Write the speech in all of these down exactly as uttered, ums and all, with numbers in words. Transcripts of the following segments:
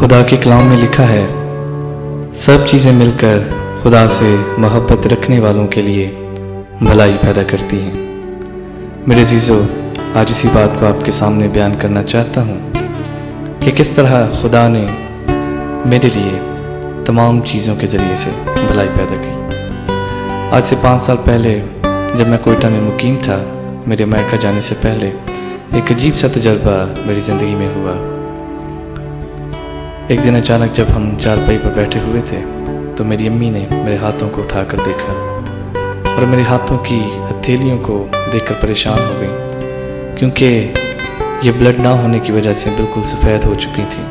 खुदा के कलाम में लिखा है, सब चीज़ें मिलकर खुदा से मोहब्बत रखने वालों के लिए भलाई पैदा करती हैं। मेरे अज़ीज़ों, आज इसी बात को आपके सामने बयान करना चाहता हूँ कि किस तरह खुदा ने मेरे लिए तमाम चीज़ों के ज़रिए से भलाई पैदा की। आज से पाँच साल पहले जब मैं कोयटा में मुकीम था, मेरे अमेरिका जाने से पहले एक अजीब सा तजर्बा मेरी ज़िंदगी में हुआ। एक दिन अचानक जब हम चारपाई पर बैठे हुए थे तो मेरी अम्मी ने मेरे हाथों को उठाकर देखा और मेरे हाथों की हथेलियों को देखकर परेशान हो गई, क्योंकि ये ब्लड ना होने की वजह से बिल्कुल सफ़ेद हो चुकी थी।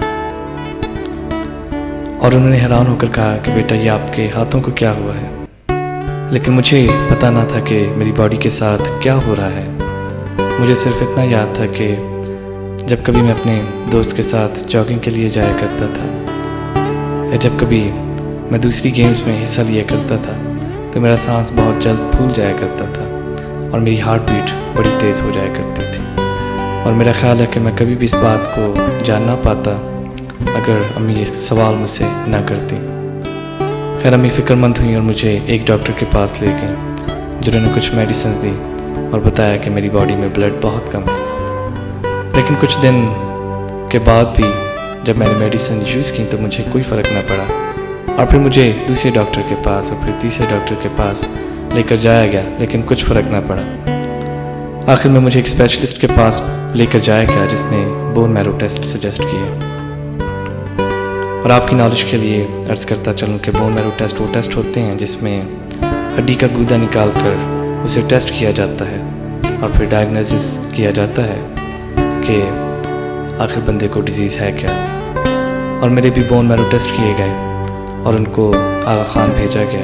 और उन्होंने हैरान होकर कहा कि बेटा, ये आपके हाथों को क्या हुआ है? लेकिन मुझे पता ना था कि मेरी बॉडी के साथ क्या हो रहा है। मुझे सिर्फ इतना याद था कि जब कभी मैं अपने दोस्त के साथ जॉगिंग के लिए जाया करता था या जब कभी मैं दूसरी गेम्स में हिस्सा लिया करता था तो मेरा सांस बहुत जल्द फूल जाया करता था और मेरी हार्ट बीट बड़ी तेज़ हो जाया करती थी। और मेरा ख्याल है कि मैं कभी भी इस बात को जान ना पाता अगर अम्मी ये सवाल मुझसे ना करती। खैर, अम्मी फ़िक्रमंद हुई और मुझे एक डॉक्टर के पास ले गई, जिन्होंने कुछ मेडिसिन दी और बताया कि मेरी बॉडी में ब्लड बहुत कम है। लेकिन कुछ दिन के बाद भी जब मैंने मेडिसिन यूज़ की तो मुझे कोई फ़र्क ना पड़ा और फिर मुझे दूसरे डॉक्टर के पास और फिर तीसरे डॉक्टर के पास लेकर जाया गया, लेकिन कुछ फ़र्क ना पड़ा। आखिर में मुझे एक स्पेशलिस्ट के पास लेकर जाया गया जिसने बोन मैरो टेस्ट सजेस्ट किए। और आपकी नॉलेज के लिए अर्ज़ करता चलूँ कि बोन मैरो टेस्ट वो टेस्ट होते हैं जिसमें हड्डी का गूदा निकाल कर उसे टेस्ट किया जाता है और फिर डायग्नोसिस किया जाता है कि आखिर बंदे को डिज़ीज़ है क्या। और मेरे भी बोन मैरो टेस्ट किए गए और उनको आगा खान भेजा गया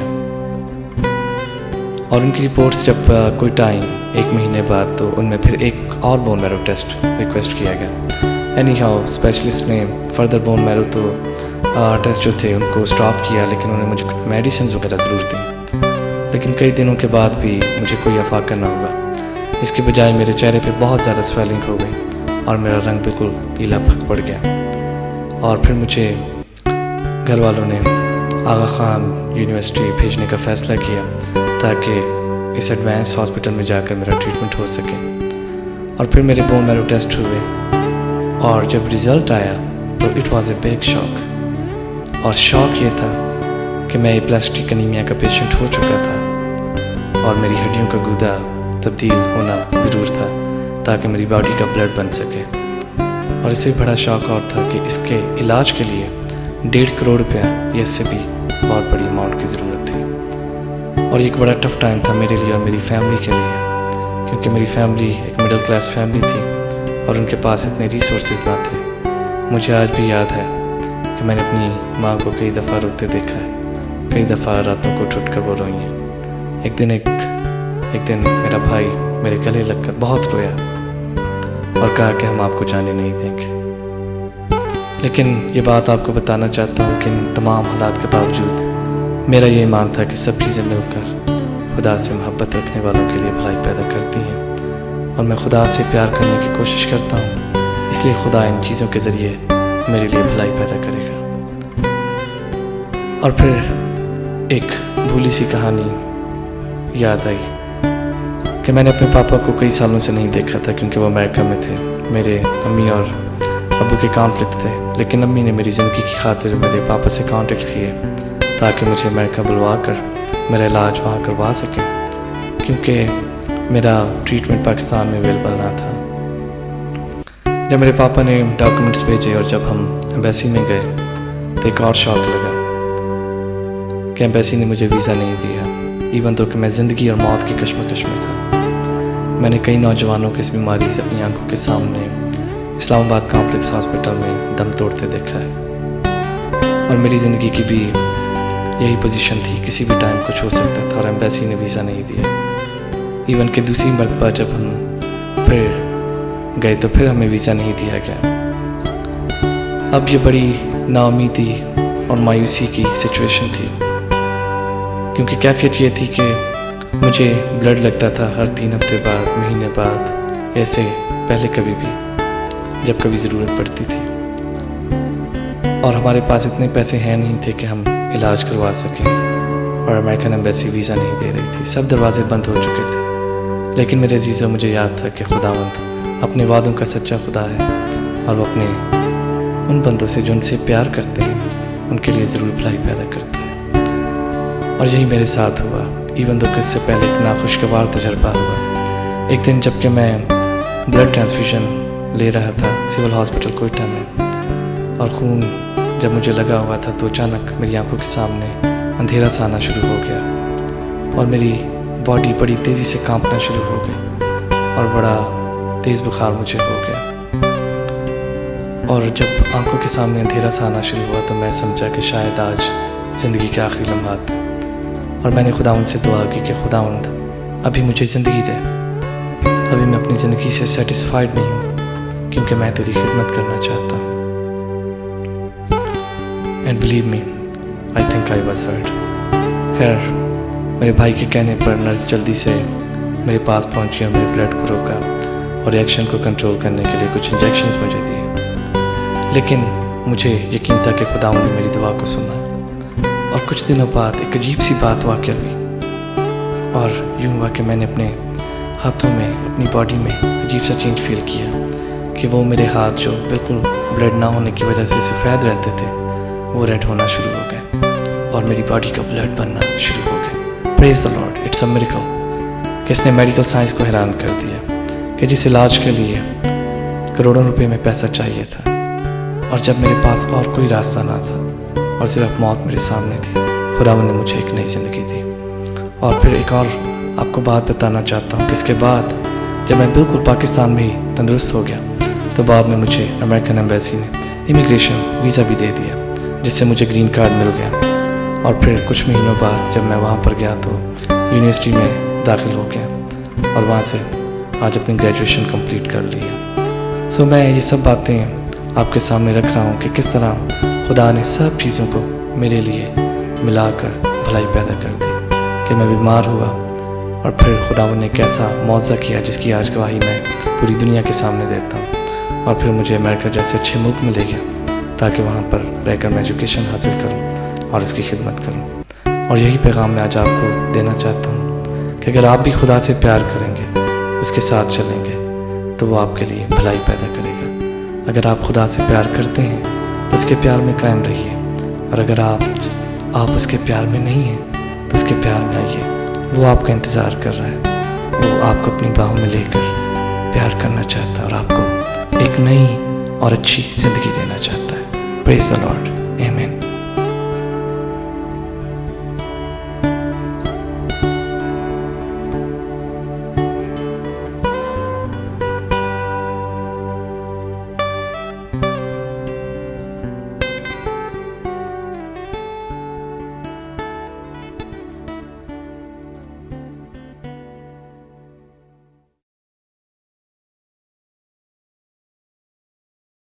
और उनकी रिपोर्ट्स जब कोई टाइम एक महीने बाद तो उनमें फिर एक और बोन मैरो टेस्ट रिक्वेस्ट किया गया। एनी हाउ स्पेशलिस्ट ने फर्दर बोन मैरो तो टेस्ट जो थे उनको स्टॉप किया, लेकिन उन्होंने मुझे कुछ मेडिसिन वगैरह ज़रूर दी। लेकिन कई दिनों के बाद भी मुझे कोई अफाका ना हुआ। इसके बजाय मेरे चेहरे पे बहुत ज़्यादा स्वेलिंग हो गई और मेरा रंग बिल्कुल पीला भग पड़ गया। और फिर मुझे घर वालों ने आगा खान यूनिवर्सिटी भेजने का फ़ैसला किया ताकि इस एडवांस हॉस्पिटल में जाकर मेरा ट्रीटमेंट हो सके। और फिर मेरे बोन मैरो टेस्ट हुए और जब रिज़ल्ट आया तो it was a big shock. और शॉक ये था कि मैं प्लास्टिक एनीमिया का पेशेंट हो चुका था और मेरी हड्डियों का गूदा तब्दील होना ज़रूर था ताकि मेरी बॉडी का ब्लड बन सके। और इससे बड़ा शौक और था कि इसके इलाज के लिए डेढ़ करोड़ रुपया या इससे भी बहुत बड़ी अमाउंट की ज़रूरत थी। और एक बड़ा टफ़ टाइम था मेरे लिए और मेरी फैमिली के लिए, क्योंकि मेरी फैमिली एक मिडिल क्लास फैमिली थी और उनके पास इतने रिसोर्सेज ना थे। मुझे आज भी याद है कि मैंने अपनी माँ को कई दफ़ा रोते देखा है, कई दफ़ा रातों को उठ कर वो रोई हैं। एक दिन एक एक दिन मेरा भाई मेरे गले लगकर बहुत रोया और कहा कि हम आपको जाने नहीं देंगे। लेकिन ये बात आपको बताना चाहता हूँ कि इन तमाम हालात के बावजूद मेरा ये ईमान था कि सब चीज़ें मिलकर खुदा से मोहब्बत रखने वालों के लिए भलाई पैदा करती हैं और मैं खुदा से प्यार करने की कोशिश करता हूँ, इसलिए खुदा इन चीज़ों के ज़रिए मेरे लिए भलाई पैदा करेगा। और फिर एक भूली सी कहानी याद आई कि मैंने अपने पापा को कई सालों से नहीं देखा था, क्योंकि वो अमेरिका में थे। मेरे अम्मी और अब्बू के कॉन्फ्लिक्ट थे, लेकिन अम्मी ने मेरी ज़िंदगी की खातिर मेरे पापा से कॉन्टेक्ट किए ताकि मुझे अमेरिका बुलवा कर मेरा इलाज वहाँ करवा सकें, क्योंकि मेरा ट्रीटमेंट पाकिस्तान में अवेलेबल ना था। जब मेरे पापा ने डॉक्यूमेंट्स भेजे और जब हम एम्बेसी में गए तो एक और शौक लगा कि एम्बेसी ने मुझे वीज़ा नहीं दिया, इवन तो कि मैं ज़िंदगी और मौत की कश्मकश में था। मैंने कई नौजवानों को इस बीमारी से अपनी आंखों के सामने इस्लामाबाद कॉम्प्लेक्स हॉस्पिटल में दम तोड़ते देखा है और मेरी ज़िंदगी की भी यही पोजीशन थी, किसी भी टाइम कुछ हो सकता था और एम्बेसी ने वीज़ा नहीं दिया। इवन कि दूसरी मरतबा जब हम फिर गए तो फिर हमें वीज़ा नहीं दिया गया। अब ये बड़ी नाउमीदी और मायूसी की सिचुएशन थी, क्योंकि कैफियत ये थी कि मुझे ब्लड लगता था हर तीन हफ्ते बाद, महीने बाद, ऐसे पहले कभी भी जब कभी ज़रूरत पड़ती थी। और हमारे पास इतने पैसे हैं नहीं थे कि हम इलाज करवा सकें, और अमेरिकन एम्बेसी वीज़ा नहीं दे रही थी, सब दरवाजे बंद हो चुके थे। लेकिन मेरे अजीज़ों, मुझे याद था कि खुदावंद अपने वादों का सच्चा खुदा है, और वो अपने उन बंदों से जो उनसे प्यार करते हैं उनके लिए ज़रूर भलाई पैदा करता है। और यही मेरे साथ हुआ, इवन दो इससे पहले एक नाखुशगवार तजर्बा हुआ। एक दिन जबकि मैं ब्लड ट्रांसफ्यूजन ले रहा था सिविल हॉस्पिटल कोयटा में, और खून जब मुझे लगा हुआ था तो अचानक मेरी आंखों के सामने अंधेरा सा आना शुरू हो गया, और मेरी बॉडी बड़ी तेज़ी से कांपना शुरू हो गई, और बड़ा तेज़ बुखार मुझे हो गया। और जब आंखों के सामने अंधेरा सा आना शुरू हुआ तो मैं समझा कि शायद आज ज़िंदगी के आखिरी लम्हात, और मैंने खुदावंद से दुआ की कि खुदावंद अभी मुझे ज़िंदगी दे, अभी मैं अपनी ज़िंदगी से सेटिस्फाइड नहीं हूँ, क्योंकि मैं तेरी खिदमत करना चाहता हूँ। And believe me, I think I was hurt. खैर, मेरे भाई के कहने पर नर्स जल्दी से मेरे पास पहुंची और मेरे ब्लड को रोका और रिएक्शन को कंट्रोल करने के लिए कुछ इंजेक्शंस मुझे दिए। लेकिन मुझे यकीन था कि खुदावंद ने मेरी दुआ को सुना। और कुछ दिनों बाद एक अजीब सी बात वाक़या हुई, और यूँ हुआ कि मैंने अपने हाथों में, अपनी बॉडी में अजीब सा चेंज फील किया कि वो मेरे हाथ जो बिल्कुल ब्लड ना होने की वजह से सफ़ेद रहते थे वो रेड होना शुरू हो गए, और मेरी बॉडी का ब्लड बनना शुरू हो गया। Praise the Lord, it's a miracle कि इसने मेडिकल साइंस को हैरान कर दिया कि जिस इलाज के लिए करोड़ों रुपए में पैसा चाहिए था, और जब मेरे पास और कोई रास्ता ना था और सिर्फ मौत मेरे सामने थी, खुदावंद ने मुझे एक नई ज़िंदगी दी। और फिर एक और आपको बात बताना चाहता हूँ कि इसके बाद जब मैं बिल्कुल पाकिस्तान में ही तंदुरुस्त हो गया तो बाद में मुझे अमेरिकन एम्बेसी ने इमिग्रेशन वीज़ा भी दे दिया, जिससे मुझे ग्रीन कार्ड मिल गया। और फिर कुछ महीनों बाद जब मैं वहाँ पर गया तो यूनिवर्सिटी में दाखिल हो गया, और वहाँ से आज अपनी ग्रेजुएशन कंप्लीट कर ली है। सो मैं ये सब बातें आपके सामने रख रहा हूँ कि किस तरह खुदा ने सब चीज़ों को मेरे लिए मिलाकर भलाई पैदा कर दी, कि मैं बीमार हुआ और फिर खुदावंद ने कैसा मौज़ा किया जिसकी आज गवाही मैं पूरी दुनिया के सामने देता हूँ। और फिर मुझे अमेरिका जैसे अच्छे मुल्क में ले गया ताकि वहाँ पर रहकर मैं एजुकेशन हासिल करूँ और उसकी खिदमत करूँ। और यही पैगाम मैं आज आपको देना चाहता हूँ कि अगर आप भी खुदा से प्यार करेंगे, उसके साथ चलेंगे, तो वो आपके लिए भलाई पैदा करेगा। अगर आप खुदा से प्यार करते हैं तो उसके प्यार में कायम रहिए, और अगर आप आप उसके प्यार में नहीं हैं तो उसके प्यार में आइए। वो आपका इंतज़ार कर रहा है, वो आपको अपनी बाहों में लेकर प्यार करना चाहता है और आपको एक नई और अच्छी ज़िंदगी देना चाहता है। Praise the Lord.